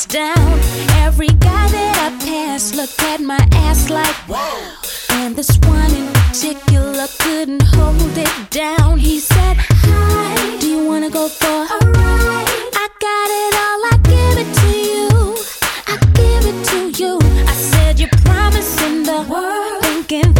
down. Every guy that I passed looked at my ass like, wow. And this one in particular couldn't hold it down. He said, hi, do you wanna go for a ride? I got it all, I give it to you. I give it to you. I said, you're promising the world, thinking